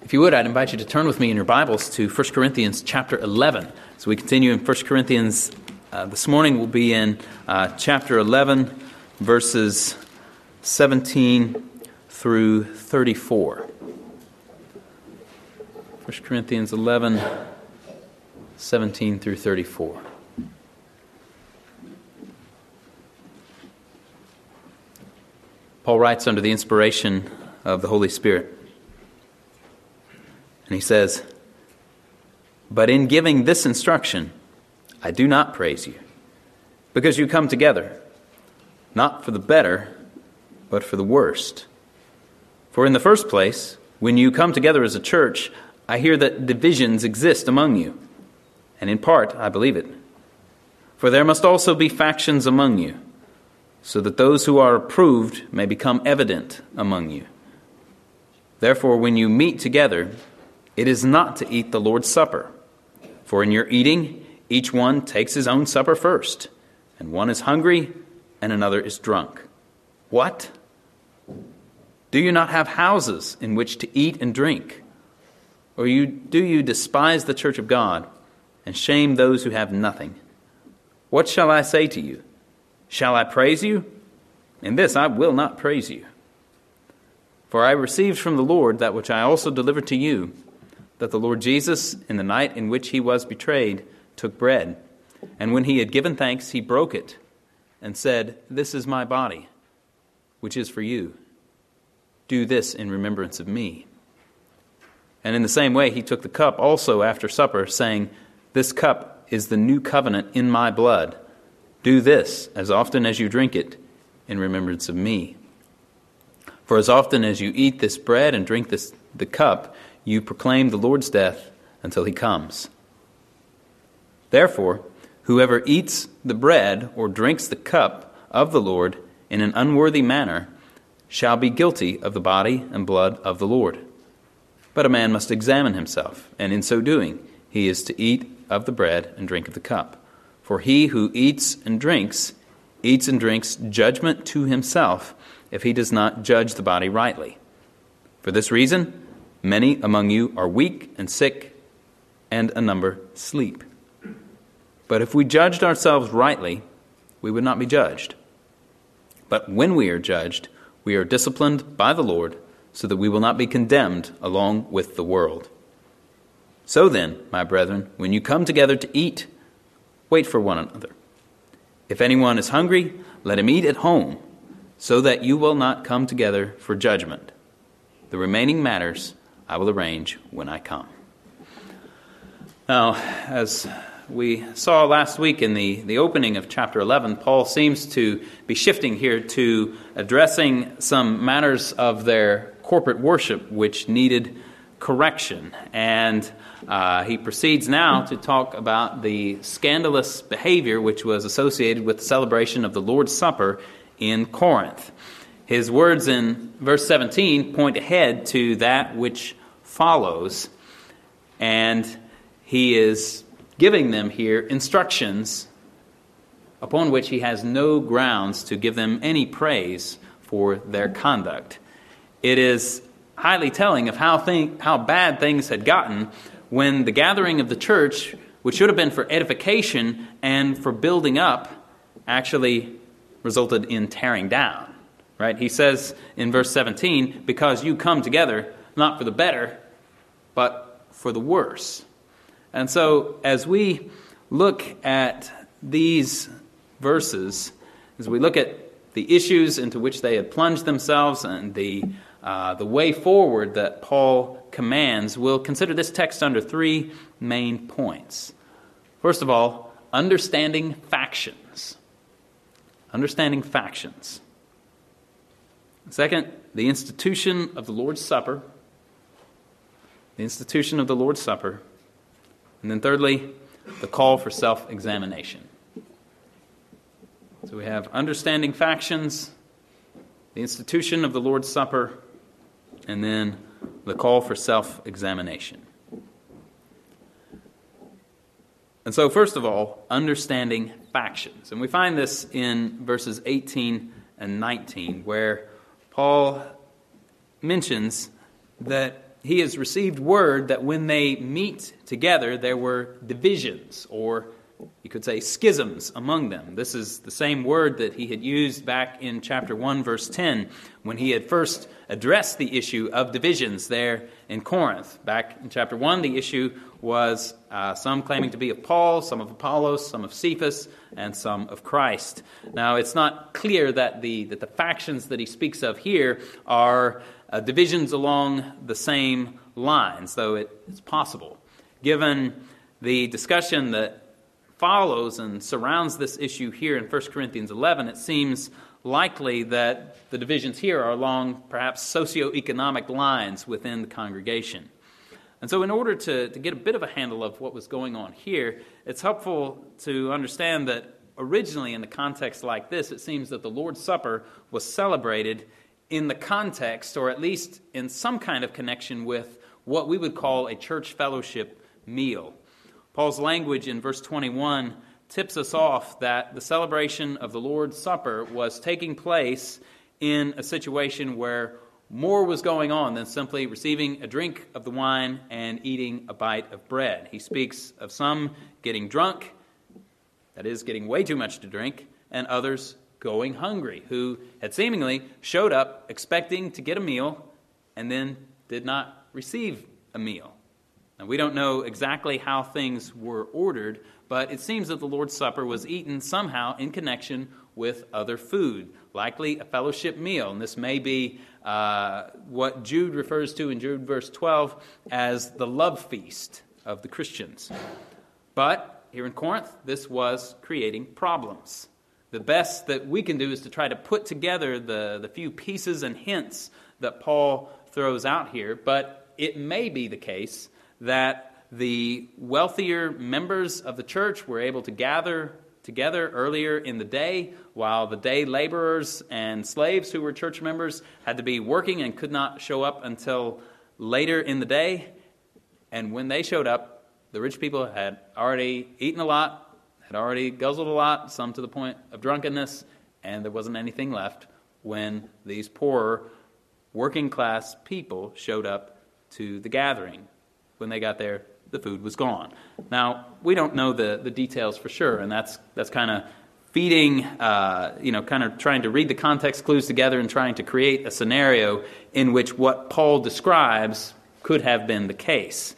If you would, I'd invite you to turn with me in your Bibles to 1 Corinthians chapter 11. So we continue in 1 Corinthians. This morning we'll be in chapter 11, verses 17 through 34. 1 Corinthians 11, 17 through 34. Paul writes under the inspiration of the Holy Spirit. And he says, "But in giving this instruction, I do not praise you, because you come together, not for the better, but for the worst. For in the first place, when you come together as a church, I hear that divisions exist among you, and in part I believe it. For there must also be factions among you, so that those who are approved may become evident among you. Therefore, when you meet together, it is not to eat the Lord's Supper. For in your eating, each one takes his own supper first, and one is hungry, and another is drunk. What? Do you not have houses in which to eat and drink? Or do you despise the church of God, and shame those who have nothing? What shall I say to you? Shall I praise you? In this I will not praise you. For I received from the Lord that which I also delivered to you, that the Lord Jesus, in the night in which he was betrayed, took bread, and when he had given thanks, he broke it, and said, 'This is my body, which is for you. Do this in remembrance of me.' And in the same way he took the cup also after supper, saying, 'This cup is the new covenant in my blood. Do this, as often as you drink it, in remembrance of me. For as often as you eat this bread and drink the cup, you proclaim the Lord's death until he comes. Therefore, whoever eats the bread or drinks the cup of the Lord in an unworthy manner shall be guilty of the body and blood of the Lord. But a man must examine himself, and in so doing he is to eat of the bread and drink of the cup. For he who eats and drinks judgment to himself, if he does not judge the body rightly. For this reason, many among you are weak and sick, and a number sleep. But if we judged ourselves rightly, we would not be judged. But when we are judged, we are disciplined by the Lord, so that we will not be condemned along with the world. So then, my brethren, when you come together to eat, wait for one another. If anyone is hungry, let him eat at home, so that you will not come together for judgment. The remaining matters I will arrange when I come." Now, as we saw last week in the opening of chapter 11, Paul seems to be shifting here to addressing some matters of their corporate worship which needed correction. And he proceeds now to talk about the scandalous behavior which was associated with the celebration of the Lord's Supper in Corinth. His words in verse 17 point ahead to that which follows, and he is giving them here instructions upon which he has no grounds to give them any praise for their conduct. It is highly telling of how bad things had gotten when the gathering of the church, which should have been for edification and for building up, actually resulted in tearing down. Right? He says in verse 17, "Because you come together, not for the better, but for the worse." And so, as we look at these verses, as we look at the issues into which they had plunged themselves and the way forward that Paul commands, we'll consider this text under three main points. First of all, understanding factions. Understanding factions. Second, the institution of the Lord's Supper. The institution of the Lord's Supper. And then thirdly, the call for self-examination. So we have understanding factions, the institution of the Lord's Supper, and then the call for self-examination. And so first of all, understanding factions. And we find this in verses 18 and 19, where Paul mentions that he has received word that when they meet together, there were divisions, or you could say schisms among them. This is the same word that he had used back in chapter 1, verse 10, when he had first addressed the issue of divisions there in Corinth. Back in chapter 1, the issue was some claiming to be of Paul, some of Apollos, some of Cephas, and some of Christ. Now, it's not clear that the factions that he speaks of here are divisions along the same lines, though it's possible. Given the discussion that follows and surrounds this issue here in 1 Corinthians 11, it seems likely that the divisions here are along perhaps socioeconomic lines within the congregation. And so in order to get a bit of a handle of what was going on here, it's helpful to understand that originally in the context like this, it seems that the Lord's Supper was celebrated in the context, or at least in some kind of connection with what we would call a church fellowship meal. Paul's language in verse 21 tips us off that the celebration of the Lord's Supper was taking place in a situation where more was going on than simply receiving a drink of the wine and eating a bite of bread. He speaks of some getting drunk, that is, getting way too much to drink, and others going hungry, who had seemingly showed up expecting to get a meal and then did not receive a meal. Now, we don't know exactly how things were ordered, but it seems that the Lord's Supper was eaten somehow in connection with other food, likely a fellowship meal. And this may be what Jude refers to in Jude verse 12 as the love feast of the Christians. But here in Corinth, this was creating problems. The best that we can do is to try to put together the few pieces and hints that Paul throws out here, but it may be the case that the wealthier members of the church were able to gather together earlier in the day, while the day laborers and slaves who were church members had to be working and could not show up until later in the day. And when they showed up, the rich people had already eaten a lot, had already guzzled a lot, some to the point of drunkenness, and there wasn't anything left when these poorer working class people showed up to the gathering. When they got there, the food was gone. Now, we don't know the details for sure, and that's kind of feeding, kind of trying to read the context clues together and trying to create a scenario in which what Paul describes could have been the case.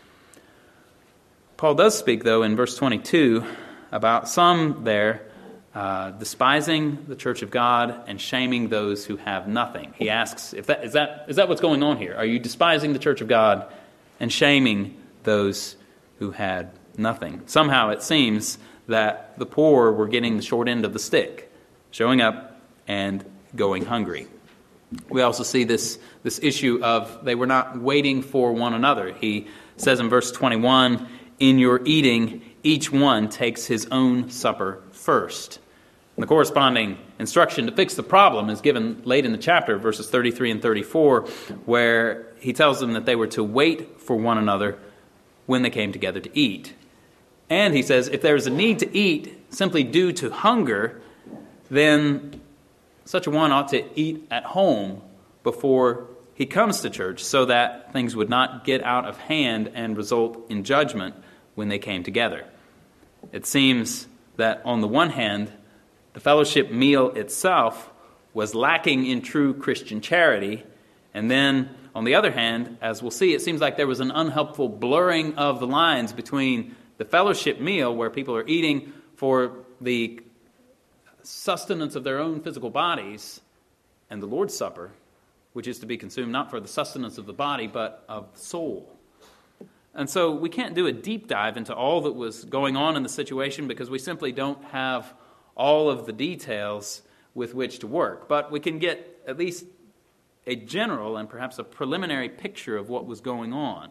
Paul does speak, though, in verse 22 about some there despising the church of God and shaming those who have nothing. He asks, is that what's going on here? Are you despising the church of God and shaming those who had nothing? Somehow it seems that the poor were getting the short end of the stick, showing up and going hungry. We also see this issue of they were not waiting for one another. He says in verse 21, "In your eating, each one takes his own supper first." And the corresponding instruction to fix the problem is given late in the chapter, verses 33 and 34, where he tells them that they were to wait for one another when they came together to eat. And he says if there is a need to eat simply due to hunger, then such a one ought to eat at home before he comes to church, so that things would not get out of hand and result in judgment when they came together. It seems that on the one hand, the fellowship meal itself was lacking in true Christian charity, and then on the other hand, as we'll see, it seems like there was an unhelpful blurring of the lines between the fellowship meal, where people are eating for the sustenance of their own physical bodies, and the Lord's Supper, which is to be consumed not for the sustenance of the body, but of the soul. And so we can't do a deep dive into all that was going on in the situation because we simply don't have all of the details with which to work. But we can get at least a general and perhaps a preliminary picture of what was going on.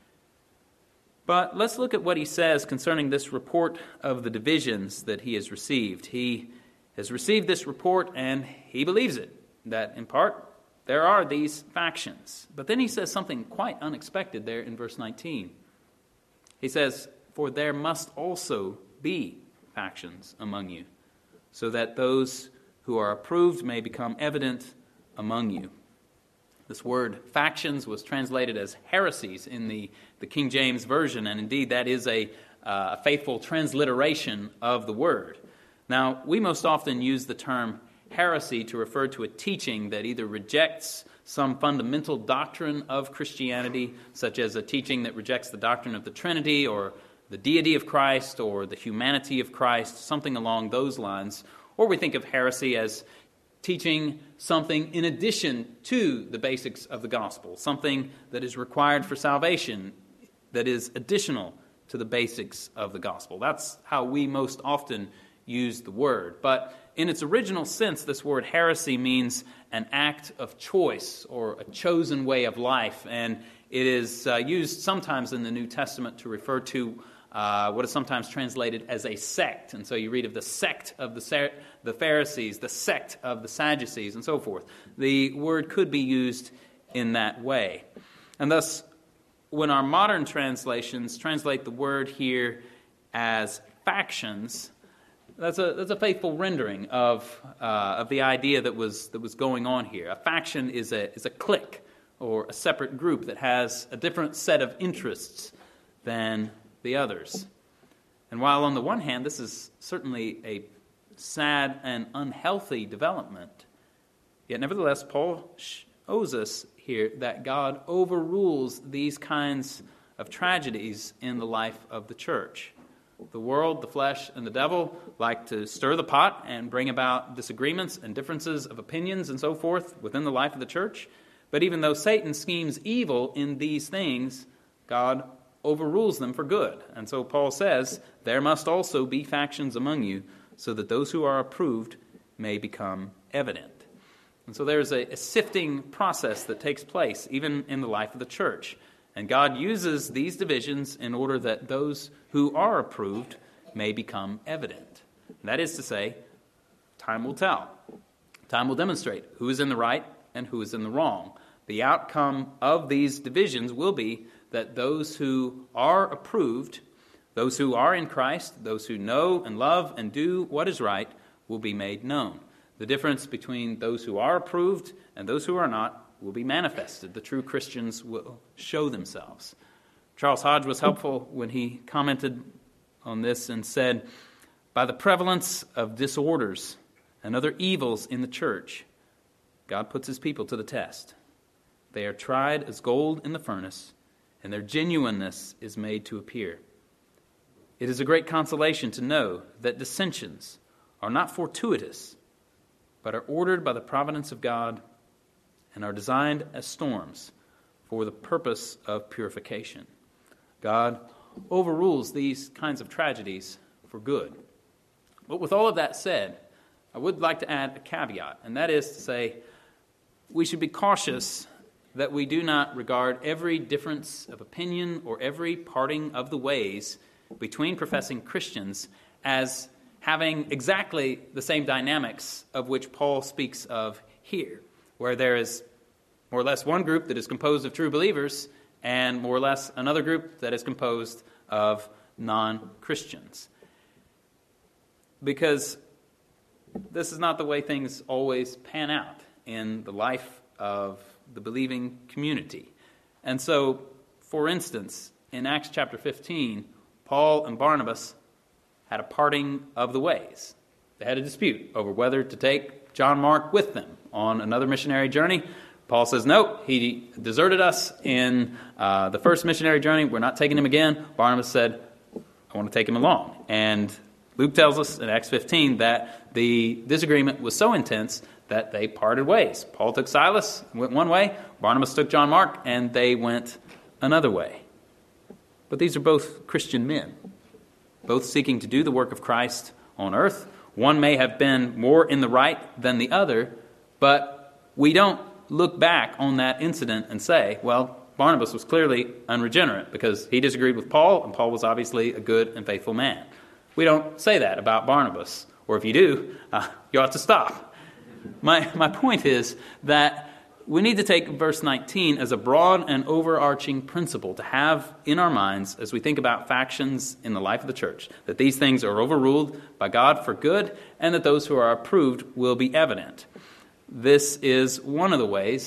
But let's look at what he says concerning this report of the divisions that he has received. He has received this report and he believes it, that in part there are these factions. But then he says something quite unexpected there in verse 19. He says, "For there must also be factions among you, so that those who are approved may become evident among you." This word factions was translated as heresies in the King James Version, and indeed that is a faithful transliteration of the word. Now, we most often use the term heresy to refer to a teaching that either rejects some fundamental doctrine of Christianity, such as a teaching that rejects the doctrine of the Trinity or the deity of Christ or the humanity of Christ, something along those lines. Or we think of heresy as teaching something in addition to the basics of the gospel, something that is required for salvation, that is additional to the basics of the gospel. That's how we most often use the word. But in its original sense, this word heresy means an act of choice or a chosen way of life, and it is used sometimes in the New Testament to refer to what is sometimes translated as a sect. And so you read of the sect of the Pharisees, the sect of the Sadducees, and so forth. The word could be used in that way. And thus, when our modern translations translate the word here as factions, that's a faithful rendering of the idea that was going on here. A faction is a clique or a separate group that has a different set of interests than the others. And while on the one hand this is certainly a sad and unhealthy development, yet nevertheless Paul shows us here that God overrules these kinds of tragedies in the life of the church. The world, the flesh, and the devil like to stir the pot and bring about disagreements and differences of opinions and so forth within the life of the church. But even though Satan schemes evil in these things, God overrules them for good. And so Paul says, there must also be factions among you, so that those who are approved may become evident. And so there's a sifting process that takes place even in the life of the church. And God uses these divisions in order that those who are approved may become evident. That is to say, time will tell. Time will demonstrate who is in the right and who is in the wrong. The outcome of these divisions will be that those who are approved, those who are in Christ, those who know and love and do what is right, will be made known. The difference between those who are approved and those who are not will be manifested. The true Christians will show themselves. Charles Hodge was helpful when he commented on this and said, by the prevalence of disorders and other evils in the church, God puts his people to the test. They are tried as gold in the furnace, and their genuineness is made to appear. It is a great consolation to know that dissensions are not fortuitous, but are ordered by the providence of God and are designed as storms for the purpose of purification. God overrules these kinds of tragedies for good. But with all of that said, I would like to add a caveat, and that is to say, we should be cautious that we do not regard every difference of opinion or every parting of the ways between professing Christians as having exactly the same dynamics of which Paul speaks of here, where there is more or less one group that is composed of true believers and more or less another group that is composed of non-Christians. Because this is not the way things always pan out in the life of the believing community. And so, for instance, in Acts chapter 15, Paul and Barnabas had a parting of the ways. They had a dispute over whether to take John Mark with them on another missionary journey. Paul says, no, he deserted us in the first missionary journey. We're not taking him again. Barnabas said, I want to take him along. And Luke tells us in Acts 15 that the disagreement was so intense that they parted ways. Paul took Silas, went one way. Barnabas took John Mark, and they went another way. But these are both Christian men, both seeking to do the work of Christ on earth. One may have been more in the right than the other, but we don't look back on that incident and say, well, Barnabas was clearly unregenerate because he disagreed with Paul, and Paul was obviously a good and faithful man. We don't say that about Barnabas, or if you do, you ought to stop. My point is that we need to take verse 19 as a broad and overarching principle to have in our minds as we think about factions in the life of the church, that these things are overruled by God for good, and that those who are approved will be evident. This is one of the ways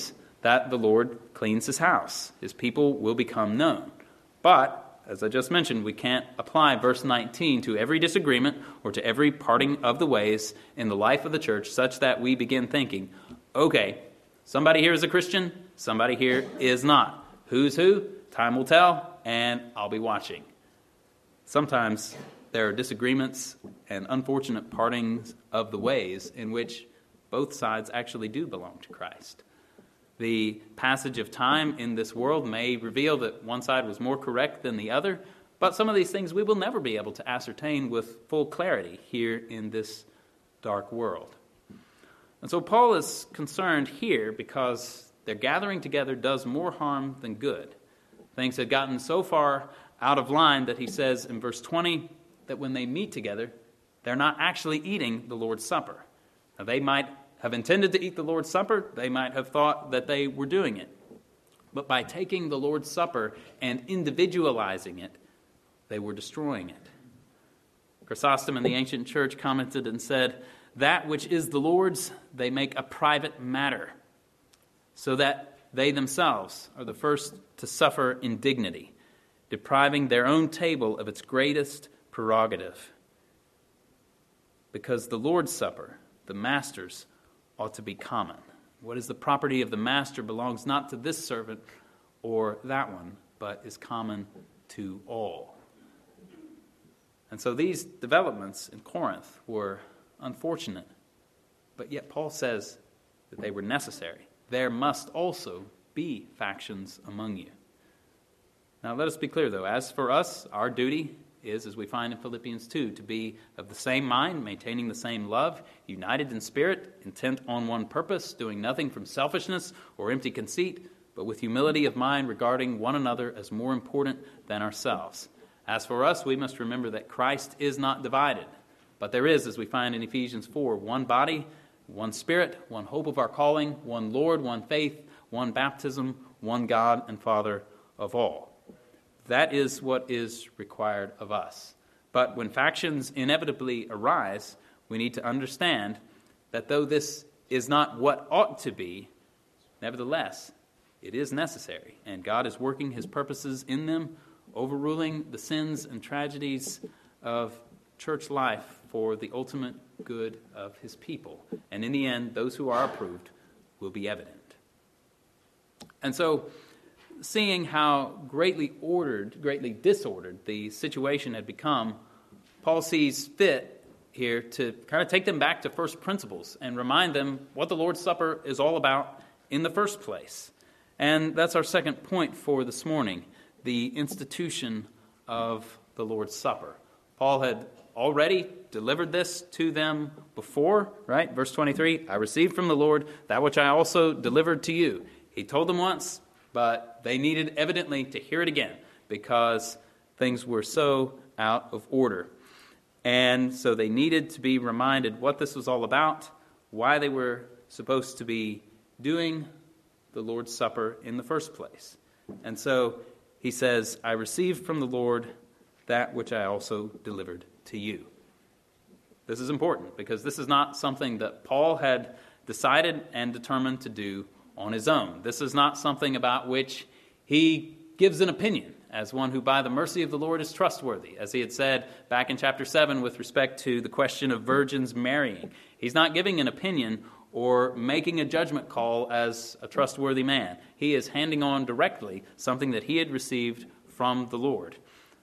that the Lord cleans his house. His people will become known. But, as I just mentioned, we can't apply verse 19 to every disagreement or to every parting of the ways in the life of the church such that we begin thinking, okay, somebody here is a Christian, somebody here is not. Who's who? Time will tell, and I'll be watching. Sometimes there are disagreements and unfortunate partings of the ways in which both sides actually do belong to Christ. The passage of time in this world may reveal that one side was more correct than the other, but some of these things we will never be able to ascertain with full clarity here in this dark world. And so Paul is concerned here because their gathering together does more harm than good. Things had gotten so far out of line that he says in verse 20 that when they meet together, they're not actually eating the Lord's Supper. Now, they might have intended to eat the Lord's Supper. They might have thought that they were doing it. But by taking the Lord's Supper and individualizing it, they were destroying it. Chrysostom in the ancient church commented and said, "That which is the Lord's, they make a private matter, so that they themselves are the first to suffer indignity, depriving their own table of its greatest prerogative. Because the Lord's Supper, the Master's, ought to be common. What is the property of the master belongs not to this servant or that one, but is common to all." And so these developments in Corinth were unfortunate, but yet Paul says that they were necessary. There must also be factions among you. Now let us be clear, though. As for us, our duty is, as we find in Philippians 2, to be of the same mind, maintaining the same love, united in spirit, intent on one purpose, doing nothing from selfishness or empty conceit, but with humility of mind, regarding one another as more important than ourselves. As for us, we must remember that Christ is not divided, but there is, as we find in Ephesians 4, one body, one Spirit, one hope of our calling, one Lord, one faith, one baptism, one God and Father of all. That is what is required of us. But when factions inevitably arise, we need to understand that though this is not what ought to be, nevertheless, it is necessary. And God is working his purposes in them, overruling the sins and tragedies of church life for the ultimate good of his people. And in the end, those who are approved will be evident. And so, seeing how greatly disordered the situation had become, Paul sees fit here to kind of take them back to first principles and remind them what the Lord's Supper is all about in the first place. And that's our second point for this morning, the institution of the Lord's Supper. Paul had already delivered this to them before, right? Verse 23, "I received from the Lord that which I also delivered to you." He told them once, but they needed evidently to hear it again because things were so out of order. And so they needed to be reminded what this was all about, why they were supposed to be doing the Lord's Supper in the first place. And so he says, "I received from the Lord that which I also delivered to you." This is important because this is not something that Paul had decided and determined to do on his own. This is not something about which he gives an opinion as one who by the mercy of the Lord is trustworthy, as he had said back in chapter 7 with respect to the question of virgins marrying. He's not giving an opinion or making a judgment call as a trustworthy man. He is handing on directly something that he had received from the Lord.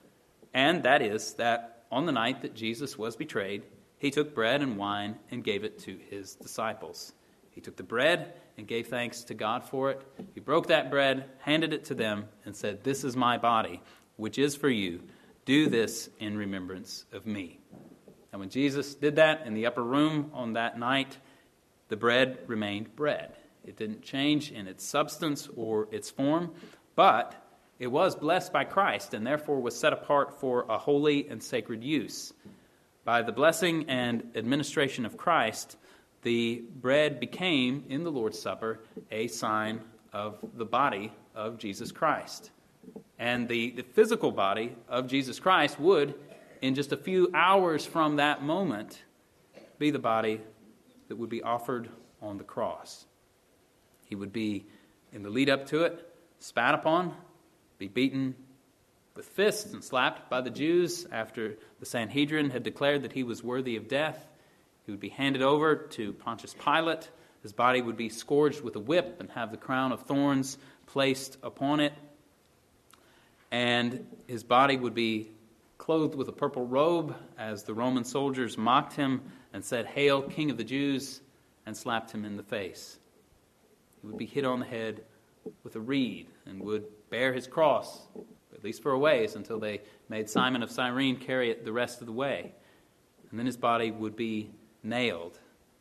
And that is that on the night that Jesus was betrayed, he took bread and wine and gave it to his disciples. He took the bread and gave thanks to God for it. He broke that bread, handed it to them, and said, "This is my body, which is for you. Do this in remembrance of me." And when Jesus did that in the upper room on that night, the bread remained bread. It didn't change in its substance or its form, but it was blessed by Christ and therefore was set apart for a holy and sacred use. By the blessing and administration of Christ, the bread became, in the Lord's Supper, a sign of the body of Jesus Christ. And the physical body of Jesus Christ would, in just a few hours from that moment, be the body that would be offered on the cross. He would be in the lead up to it, spat upon, be beaten with fists and slapped by the Jews after the Sanhedrin had declared that he was worthy of death. He would be handed over to Pontius Pilate. His body would be scourged with a whip and have the crown of thorns placed upon it. And his body would be clothed with a purple robe as the Roman soldiers mocked him and said, "Hail, King of the Jews," and slapped him in the face. He would be hit on the head with a reed and would bear his cross, at least for a ways, until they made Simon of Cyrene carry it the rest of the way. And then his body would be nailed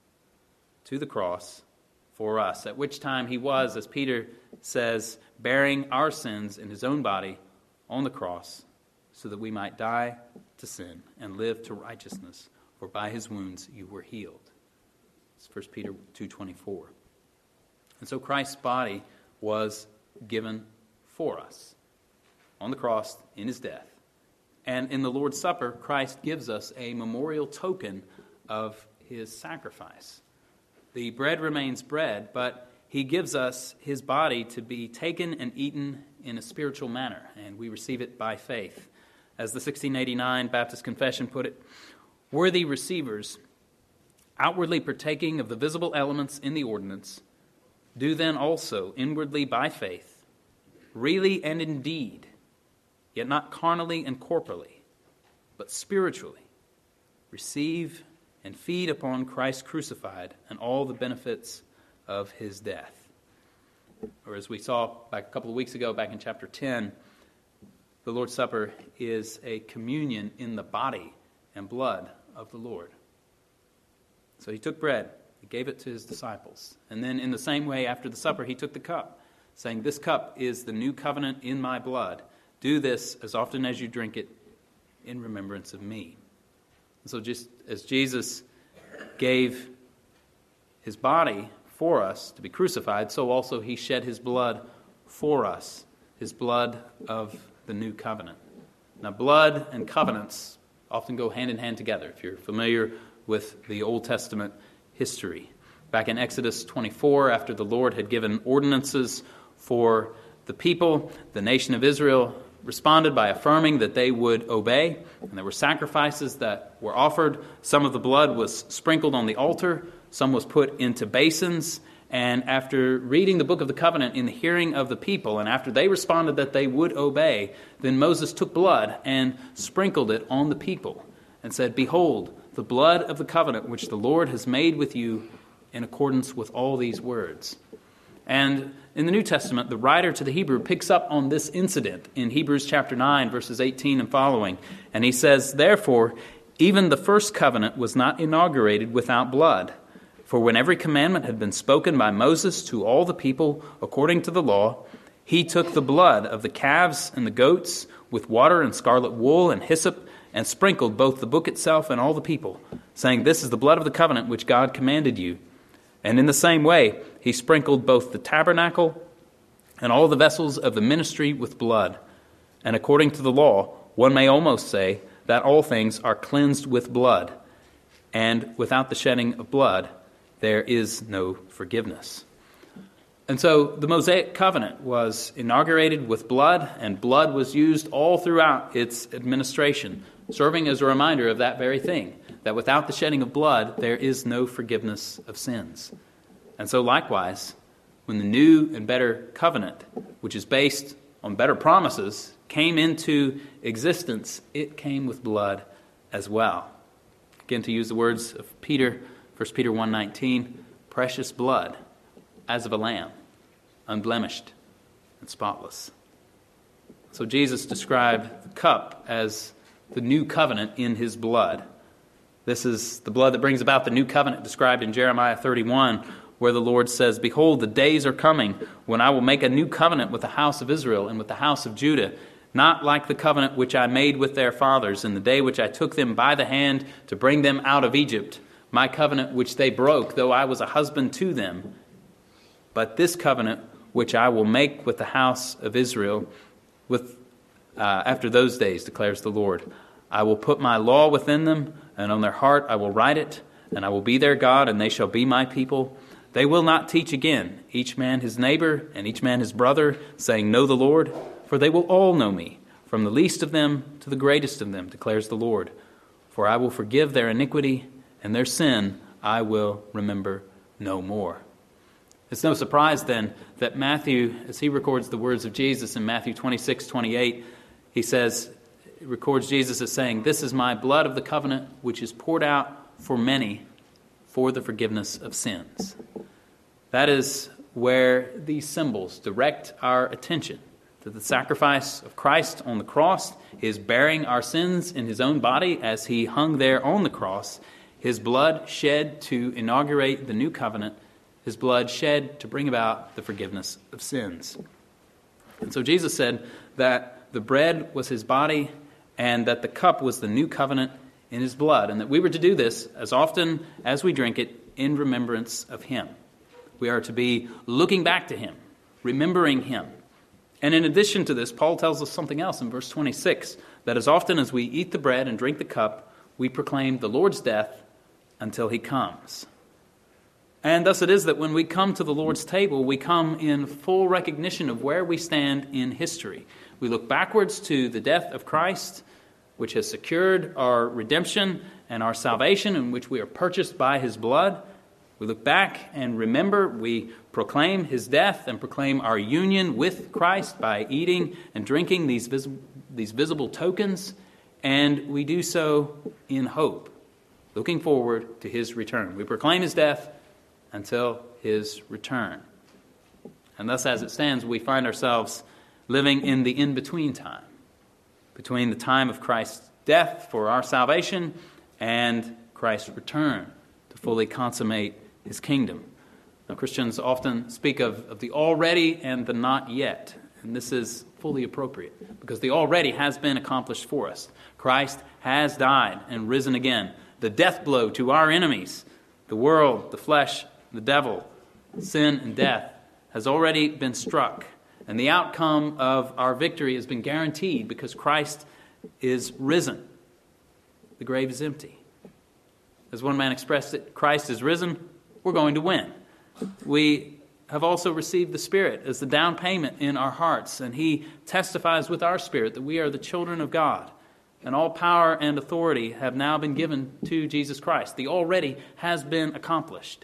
to the cross for us, at which time he was, as Peter says, bearing our sins in his own body on the cross, so that we might die to sin and live to righteousness, for by his wounds you were healed. It's 1 Peter 2:24. And so Christ's body was given for us on the cross in his death. And in the Lord's Supper, Christ gives us a memorial token of his sacrifice. The bread remains bread, but he gives us his body to be taken and eaten in a spiritual manner, and we receive it by faith. As the 1689 Baptist Confession put it, "Worthy receivers, outwardly partaking of the visible elements in the ordinance, do then also inwardly by faith, really and indeed, yet not carnally and corporally, but spiritually, receive and feed upon Christ crucified and all the benefits of his death." Or as we saw back a couple of weeks ago, back in chapter 10, the Lord's Supper is a communion in the body and blood of the Lord. So he took bread, he gave it to his disciples, and then in the same way after the supper he took the cup, saying, "This cup is the new covenant in my blood. Do this as often as you drink it in remembrance of me." And so just as Jesus gave his body for us to be crucified, so also he shed his blood for us, his blood of the new covenant. Now, blood and covenants often go hand in hand together, if you're familiar with the Old Testament history. Back in Exodus 24, after the Lord had given ordinances for the people, the nation of Israel responded by affirming that they would obey, and there were sacrifices that were offered. Some of the blood was sprinkled on the altar, some was put into basins, and after reading the book of the covenant in the hearing of the people, and after they responded that they would obey, then Moses took blood and sprinkled it on the people and said, "Behold, the blood of the covenant which the Lord has made with you in accordance with all these words." And in the New Testament, the writer to the Hebrew picks up on this incident in Hebrews chapter 9, verses 18 and following. And he says, "Therefore, even the first covenant was not inaugurated without blood. For when every commandment had been spoken by Moses to all the people according to the law, he took the blood of the calves and the goats with water and scarlet wool and hyssop, and sprinkled both the book itself and all the people, saying, 'This is the blood of the covenant which God commanded you.' And in the same way, he sprinkled both the tabernacle and all the vessels of the ministry with blood. And according to the law, one may almost say that all things are cleansed with blood, and without the shedding of blood, there is no forgiveness." And so the Mosaic covenant was inaugurated with blood, and blood was used all throughout its administration, serving as a reminder of that very thing, that without the shedding of blood, there is no forgiveness of sins. And so likewise, when the new and better covenant, which is based on better promises, came into existence, it came with blood as well. Again, to use the words of Peter, 1 Peter 1:19, "Precious blood as of a lamb, unblemished and spotless." So Jesus described the cup as the new covenant in his blood. This is the blood that brings about the new covenant described in Jeremiah 31, where the Lord says, "Behold, the days are coming when I will make a new covenant with the house of Israel and with the house of Judah, not like the covenant which I made with their fathers in the day which I took them by the hand to bring them out of Egypt, my covenant which they broke, though I was a husband to them. But this covenant which I will make with the house of Israel after those days, declares the Lord. I will put my law within them, and on their heart I will write it, and I will be their God, and they shall be my people. They will not teach again, each man his neighbor and each man his brother, saying, Know the Lord, for they will all know me, from the least of them to the greatest of them, declares the Lord. For I will forgive their iniquity, and their sin I will remember no more. It's no surprise then that Matthew, as he records the words of Jesus in Matthew 26:28, he records Jesus as saying, This is my blood of the covenant, which is poured out for many for the forgiveness of sins. That is where these symbols direct our attention, that the sacrifice of Christ on the cross is bearing our sins in his own body as he hung there on the cross, his blood shed to inaugurate the new covenant, his blood shed to bring about the forgiveness of sins. And so Jesus said that the bread was his body and that the cup was the new covenant in his blood, and that we were to do this as often as we drink it in remembrance of him. We are to be looking back to him, remembering him. And in addition to this, Paul tells us something else in verse 26, that as often as we eat the bread and drink the cup, we proclaim the Lord's death until he comes. And thus it is that when we come to the Lord's table, we come in full recognition of where we stand in history. We look backwards to the death of Christ, which has secured our redemption and our salvation, in which we are purchased by his blood. We look back and remember, we proclaim his death and proclaim our union with Christ by eating and drinking these visible tokens, and we do so in hope, looking forward to his return. We proclaim his death until his return. And thus, as it stands, we find ourselves living in the in-between time, between the time of Christ's death for our salvation and Christ's return to fully consummate his kingdom. Now, Christians often speak of the already and the not yet, and this is fully appropriate because the already has been accomplished for us. Christ has died and risen again. The death blow to our enemies, the world, the flesh, the devil, sin and death, has already been struck. And the outcome of our victory has been guaranteed because Christ is risen. The grave is empty. As one man expressed it, Christ is risen, we're going to win. We have also received the Spirit as the down payment in our hearts, and he testifies with our spirit that we are the children of God. And all power and authority have now been given to Jesus Christ. The already has been accomplished.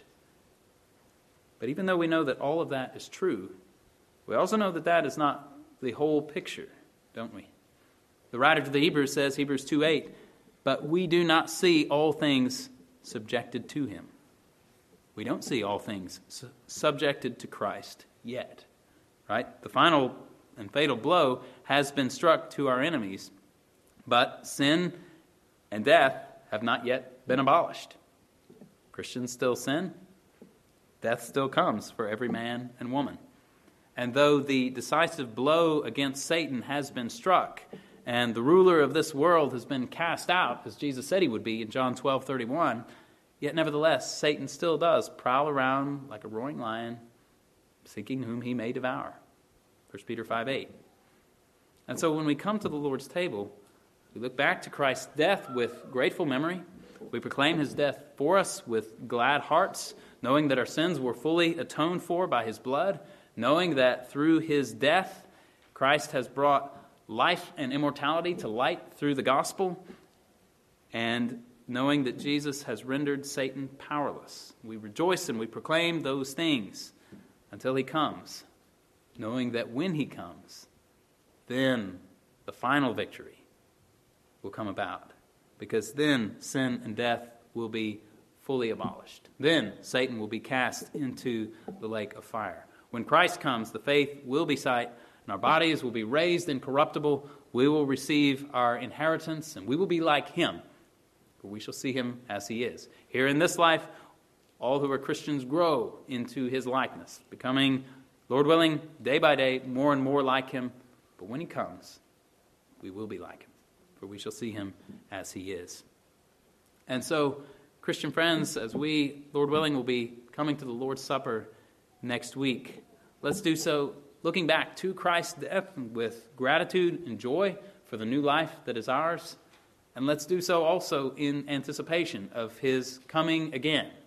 But even though we know that all of that is true, we also know that that is not the whole picture, don't we? The writer to the Hebrews says, Hebrews 2:8, but we do not see all things subjected to him. We don't see all things subjected to Christ yet, right? The final and fatal blow has been struck to our enemies, but sin and death have not yet been abolished. Christians still sin. Death still comes for every man and woman. And though the decisive blow against Satan has been struck, and the ruler of this world has been cast out, as Jesus said he would be in John 12:31, yet nevertheless, Satan still does prowl around like a roaring lion, seeking whom he may devour. 1 Peter 5:8. And so when we come to the Lord's table, we look back to Christ's death with grateful memory. We proclaim his death for us with glad hearts, knowing that our sins were fully atoned for by his blood, knowing that through his death, Christ has brought life and immortality to light through the gospel, and knowing that Jesus has rendered Satan powerless. We rejoice and we proclaim those things until he comes, knowing that when he comes, then the final victory will come about, because then sin and death will be fully abolished. Then Satan will be cast into the lake of fire. When Christ comes, the faith will be sight, and our bodies will be raised incorruptible. We will receive our inheritance, and we will be like him, for we shall see him as he is. Here in this life, all who are Christians grow into his likeness, becoming, Lord willing, day by day, more and more like him. But when he comes, we will be like him, for we shall see him as he is. And so, Christian friends, as we, Lord willing, will be coming to the Lord's Supper next week, let's do so looking back to Christ's death with gratitude and joy for the new life that is ours. And let's do so also in anticipation of his coming again,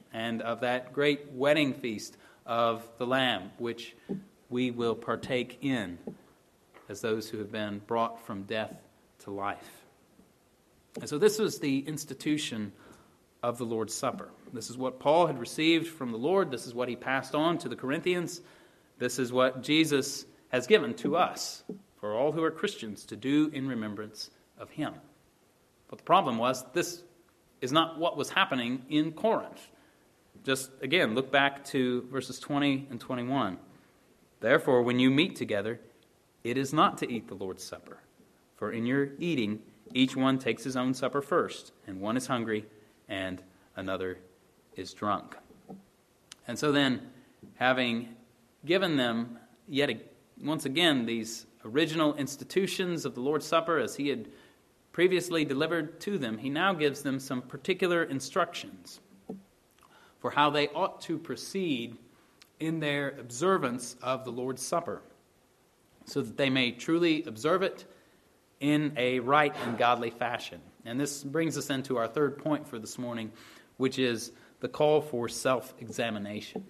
and of that great wedding feast of the Lamb, which we will partake in as those who have been brought from death to life. And so this was the institution of the Lord's Supper. This is what Paul had received from the Lord. This is what he passed on to the Corinthians. This is what Jesus has given to us, for all who are Christians, to do in remembrance of him. But the problem was, this is not what was happening in Corinth. Just, again, look back to verses 20 and 21. Therefore, when you meet together, it is not to eat the Lord's Supper. For in your eating, each one takes his own supper first, and one is hungry, and another is drunk. And so then, having given them once again these original institutions of the Lord's Supper as he had previously delivered to them, he now gives them some particular instructions for how they ought to proceed in their observance of the Lord's Supper, so that they may truly observe it in a right and godly fashion. And this brings us into our third point for this morning, which is the call for self-examination.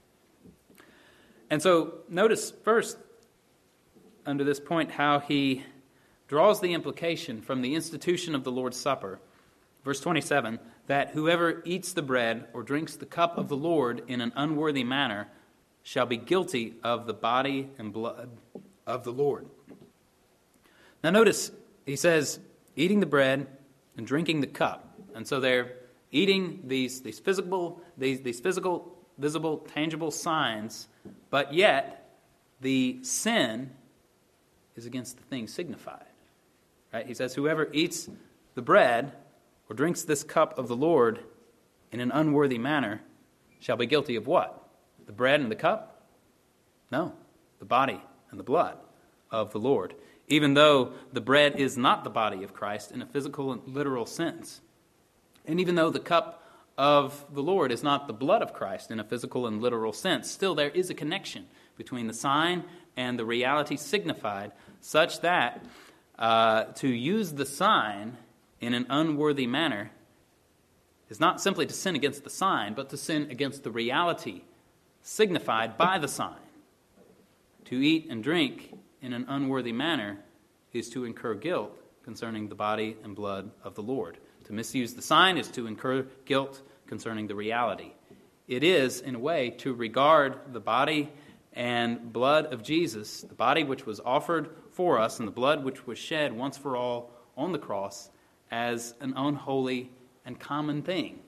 And so notice first, under this point, how he draws the implication from the institution of the Lord's Supper, verse 27, that whoever eats the bread or drinks the cup of the Lord in an unworthy manner shall be guilty of the body and blood of the Lord. Now notice, he says, eating the bread and drinking the cup. And so they're eating these physical, visible, tangible signs, but yet the sin is against the thing signified. Right? He says, whoever eats the bread or drinks this cup of the Lord in an unworthy manner shall be guilty of what? The bread and the cup? No, the body and the blood of the Lord. Even though the bread is not the body of Christ in a physical and literal sense. And even though the cup of the Lord is not the blood of Christ in a physical and literal sense, still there is a connection between the sign and the reality signified, such that to use the sign in an unworthy manner is not simply to sin against the sign, but to sin against the reality signified by the sign. To eat and drink in an unworthy manner is to incur guilt concerning the body and blood of the Lord. To misuse the sign is to incur guilt concerning the reality. It is, in a way, to regard the body and blood of Jesus, the body which was offered for us and the blood which was shed once for all on the cross, as an unholy and common thing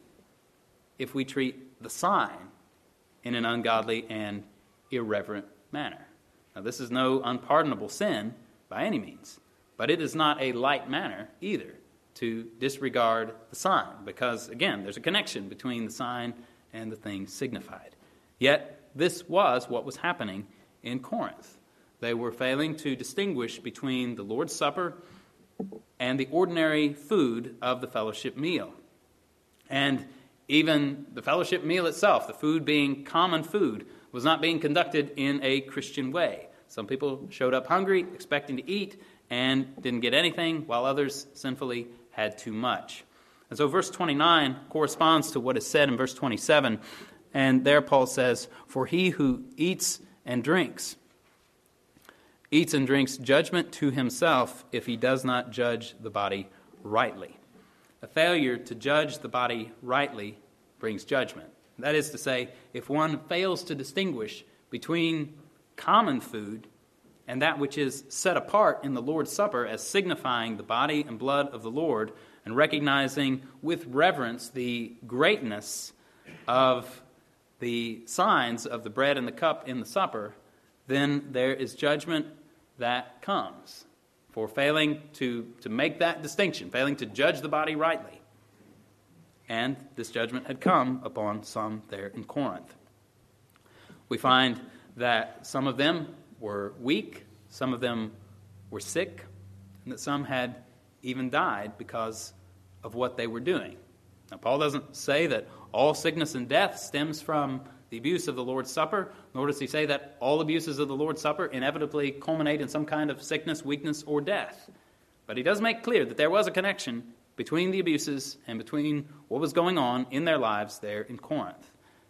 if we treat the sign in an ungodly and irreverent manner. Now, this is no unpardonable sin by any means, but it is not a light manner either to disregard the sign, because, again, there's a connection between the sign and the thing signified. Yet, this was what was happening in Corinth. They were failing to distinguish between the Lord's Supper and the ordinary food of the fellowship meal. And even the fellowship meal itself, the food being common food, was not being conducted in a Christian way. Some people showed up hungry, expecting to eat, and didn't get anything, while others sinfully had too much. And so verse 29 corresponds to what is said in verse 27. And there Paul says, "For he who eats and drinks judgment to himself if he does not judge the body rightly." A failure to judge the body rightly brings judgment. That is to say, if one fails to distinguish between common food and that which is set apart in the Lord's Supper as signifying the body and blood of the Lord, and recognizing with reverence the greatness of the signs of the bread and the cup in the supper, then there is judgment that comes for failing to make that distinction, failing to judge the body rightly. And this judgment had come upon some there in Corinth. We find that some of them were weak, some of them were sick, and that some had even died because of what they were doing. Now, Paul doesn't say that all sickness and death stems from the abuse of the Lord's Supper, nor does he say that all abuses of the Lord's Supper inevitably culminate in some kind of sickness, weakness, or death. But he does make clear that there was a connection between the abuses and between what was going on in their lives there in Corinth.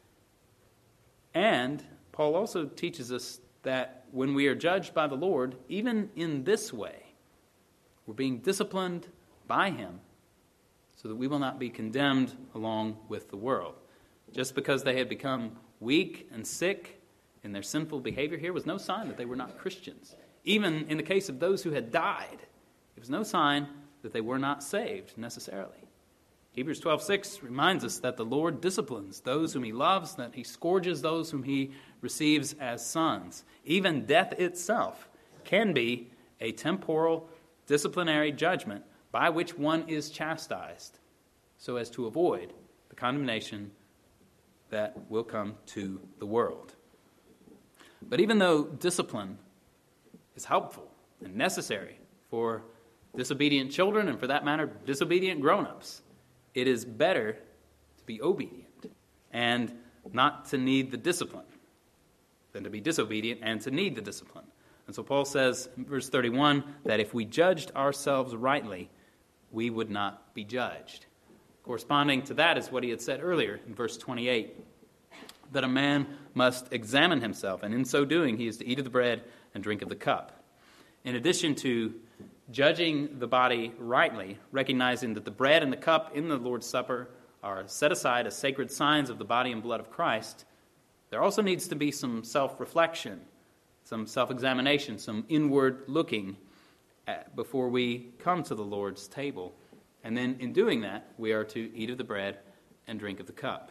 And Paul also teaches us that when we are judged by the Lord, even in this way, we're being disciplined by him so that we will not be condemned along with the world. Just because they had become weak and sick in their sinful behavior here was no sign that they were not Christians. Even in the case of those who had died, it was no sign that they were not saved necessarily. Hebrews 12:6 reminds us that the Lord disciplines those whom he loves, that he scourges those whom he receives as sons. Even death itself can be a temporal disciplinary judgment by which one is chastised so as to avoid the condemnation that will come to the world. But even though discipline is helpful and necessary for disobedient children, and for that matter, disobedient grown-ups, it is better to be obedient and not to need the discipline than to be disobedient and to need the discipline. And so Paul says in verse 31 that if we judged ourselves rightly, we would not be judged. Corresponding to that is what he had said earlier in verse 28, that a man must examine himself, and in so doing he is to eat of the bread and drink of the cup. In addition to judging the body rightly, recognizing that the bread and the cup in the Lord's Supper are set aside as sacred signs of the body and blood of Christ, there also needs to be some self-reflection, some self-examination, some inward looking before we come to the Lord's table. And then in doing that, we are to eat of the bread and drink of the cup.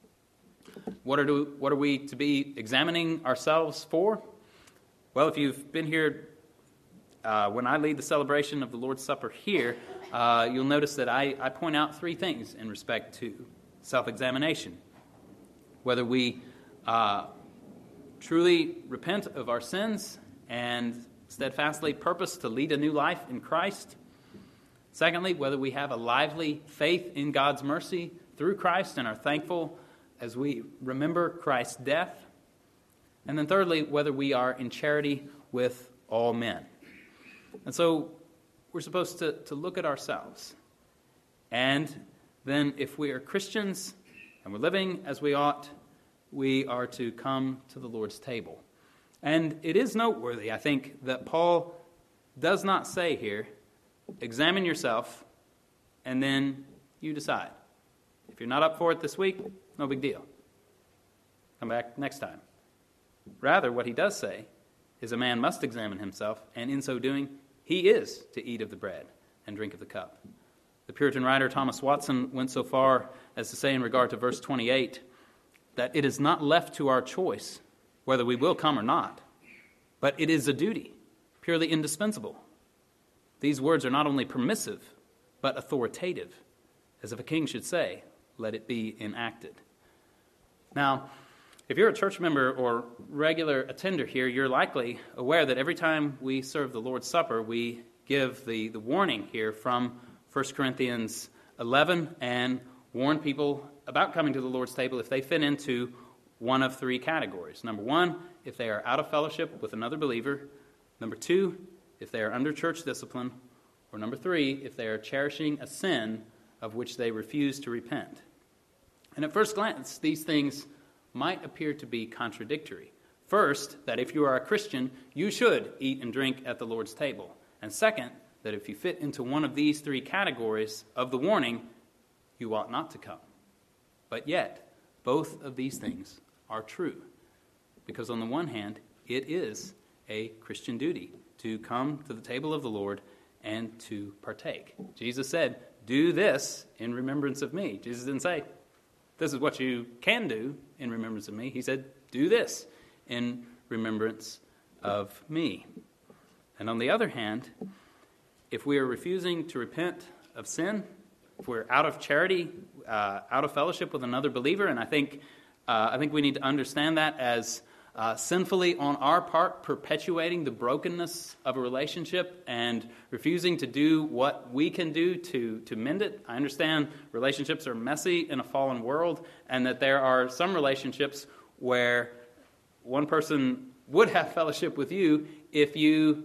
What are we to be examining ourselves for? Well, if you've been here when I lead the celebration of the Lord's Supper here, you'll notice that I point out three things in respect to self-examination. Whether we truly repent of our sins and steadfastly purpose to lead a new life in Christ. Secondly, whether we have a lively faith in God's mercy through Christ and are thankful as we remember Christ's death. And then thirdly, whether we are in charity with all men. And so we're supposed to look at ourselves. And then if we are Christians and we're living as we ought, we are to come to the Lord's table. And it is noteworthy, I think, that Paul does not say here, examine yourself and then you decide. If you're not up for it this week, no big deal. Come back next time. Rather, what he does say is a man must examine himself, and in so doing, he is to eat of the bread and drink of the cup. The Puritan writer Thomas Watson went so far as to say in regard to verse 28 that it is not left to our choice whether we will come or not, but it is a duty, purely indispensable. These words are not only permissive, but authoritative, as if a king should say, let it be enacted. Now, if you're a church member or regular attender here, you're likely aware that every time we serve the Lord's Supper, we give the warning here from 1 Corinthians 11 and warn people about coming to the Lord's table if they fit into one of three categories. Number one, if they are out of fellowship with another believer. Number two, if they are under church discipline. Or number three, if they are cherishing a sin of which they refuse to repent. And at first glance, these things might appear to be contradictory. First, that if you are a Christian, you should eat and drink at the Lord's table. And second, that if you fit into one of these three categories of the warning, you ought not to come. But yet, both of these things are true. Because on the one hand, it is a Christian duty to come to the table of the Lord and to partake. Jesus said, do this in remembrance of me. Jesus didn't say, this is what you can do in remembrance of me. He said, do this in remembrance of me. And on the other hand, if we are refusing to repent of sin, if we're out of charity, out of fellowship with another believer, and I think we need to understand that as sinfully on our part perpetuating the brokenness of a relationship and refusing to do what we can do to mend it. I understand relationships are messy in a fallen world, and that there are some relationships where one person would have fellowship with you if you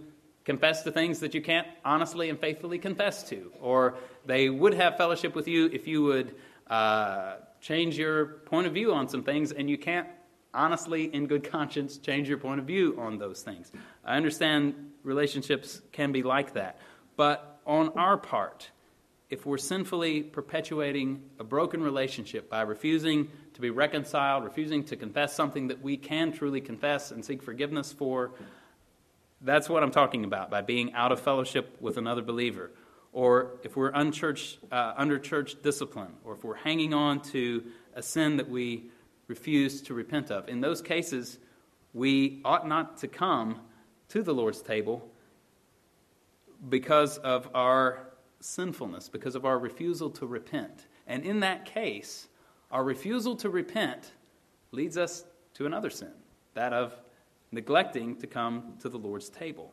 confess to things that you can't honestly and faithfully confess to. Or they would have fellowship with you if you would change your point of view on some things, and you can't honestly, in good conscience, change your point of view on those things. I understand relationships can be like that. But on our part, if we're sinfully perpetuating a broken relationship by refusing to be reconciled, refusing to confess something that we can truly confess and seek forgiveness for, that's what I'm talking about, by being out of fellowship with another believer. Or if we're under church discipline, or if we're hanging on to a sin that we refuse to repent of. In those cases, we ought not to come to the Lord's table because of our sinfulness, because of our refusal to repent. And in that case, our refusal to repent leads us to another sin, that of neglecting to come to the Lord's table.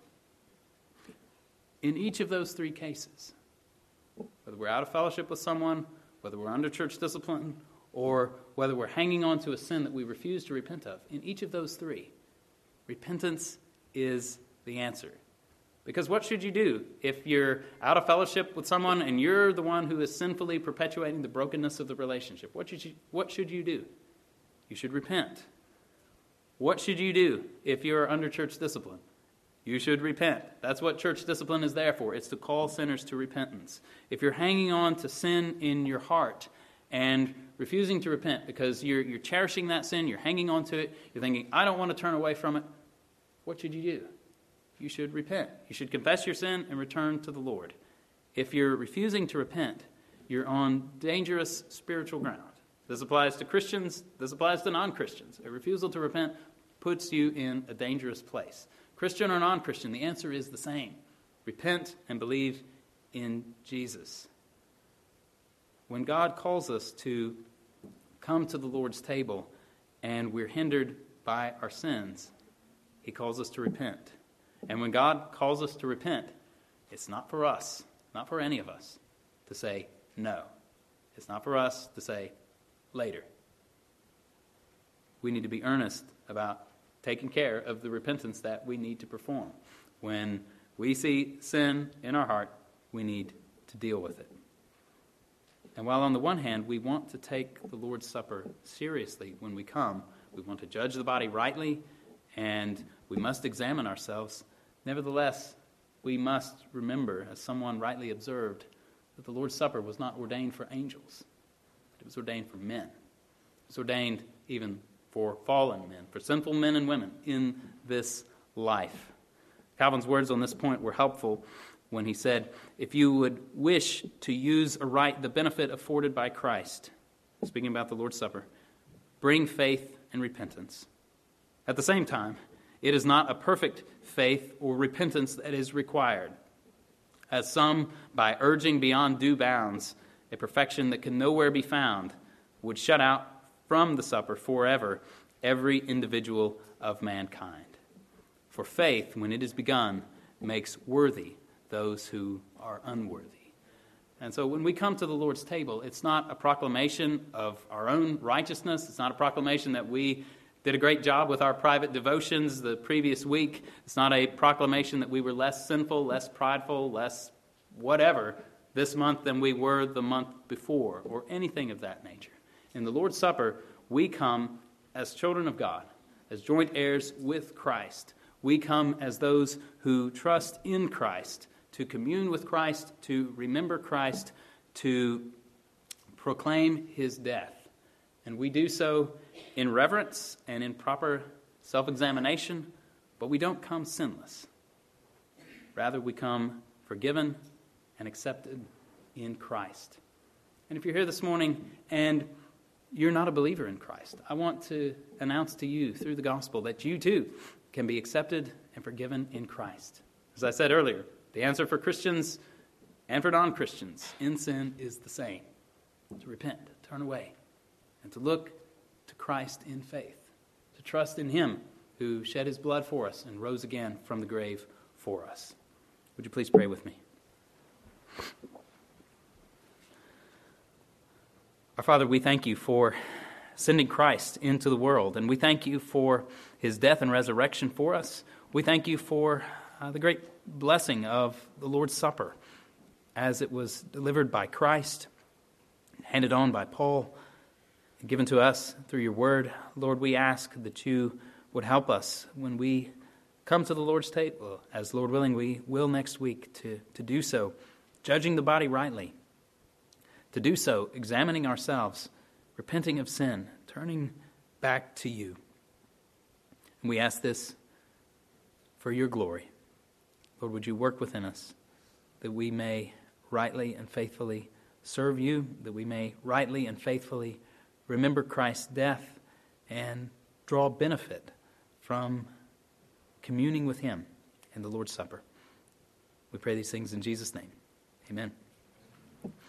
In each of those three cases, whether we're out of fellowship with someone, whether we're under church discipline, or whether we're hanging on to a sin that we refuse to repent of, in each of those three, repentance is the answer. Because what should you do if you're out of fellowship with someone and you're the one who is sinfully perpetuating the brokenness of the relationship? What should you do? You should repent. What should you do if you're under church discipline? You should repent. That's what church discipline is there for. It's to call sinners to repentance. If you're hanging on to sin in your heart and refusing to repent because you're cherishing that sin, you're hanging on to it, you're thinking, I don't want to turn away from it, what should you do? You should repent. You should confess your sin and return to the Lord. If you're refusing to repent, you're on dangerous spiritual ground. This applies to Christians. This applies to non-Christians. A refusal to repent puts you in a dangerous place. Christian or non-Christian, the answer is the same. Repent and believe in Jesus. When God calls us to come to the Lord's table and we're hindered by our sins, He calls us to repent. And when God calls us to repent, it's not for us, not for any of us, to say no. It's not for us to say later. We need to be earnest about taking care of the repentance that we need to perform. When we see sin in our heart, we need to deal with it. And while on the one hand, we want to take the Lord's Supper seriously when we come, we want to judge the body rightly, and we must examine ourselves. Nevertheless, we must remember, as someone rightly observed, that the Lord's Supper was not ordained for angels. It was ordained for men. It was ordained even for fallen men, for sinful men and women in this life. Calvin's words on this point were helpful when he said, if you would wish to use aright the benefit afforded by Christ, speaking about the Lord's Supper, bring faith and repentance. At the same time, it is not a perfect faith or repentance that is required, as some, by urging beyond due bounds a perfection that can nowhere be found, would shut out from the supper forever every individual of mankind. For faith, when it is begun, makes worthy those who are unworthy. And so when we come to the Lord's table, it's not a proclamation of our own righteousness. It's not a proclamation that we did a great job with our private devotions the previous week. It's not a proclamation that we were less sinful, less prideful, less whatever this month than we were the month before, or anything of that nature. In the Lord's Supper, we come as children of God, as joint heirs with Christ. We come as those who trust in Christ, to commune with Christ, to remember Christ, to proclaim His death. And we do so in reverence and in proper self-examination, but we don't come sinless. Rather, we come forgiven and accepted in Christ. And if you're here this morning and you're not a believer in Christ, I want to announce to you through the gospel that you too can be accepted and forgiven in Christ. As I said earlier, the answer for Christians and for non-Christians in sin is the same: to repent, turn away, and to look to Christ in faith, to trust in Him who shed His blood for us and rose again from the grave for us. Would you please pray with me? Our Father, we thank You for sending Christ into the world, and we thank You for His death and resurrection for us. We thank You for the great blessing of the Lord's Supper as it was delivered by Christ, handed on by Paul, and given to us through your word. Lord, we ask that you would help us when we come to the Lord's table, as Lord willing we will next week, to do so, judging the body rightly, to do so, examining ourselves, repenting of sin, turning back to you. And we ask this for your glory. Lord, would you work within us that we may rightly and faithfully serve you, that we may rightly and faithfully remember Christ's death and draw benefit from communing with him in the Lord's Supper. We pray these things in Jesus' name. Amen.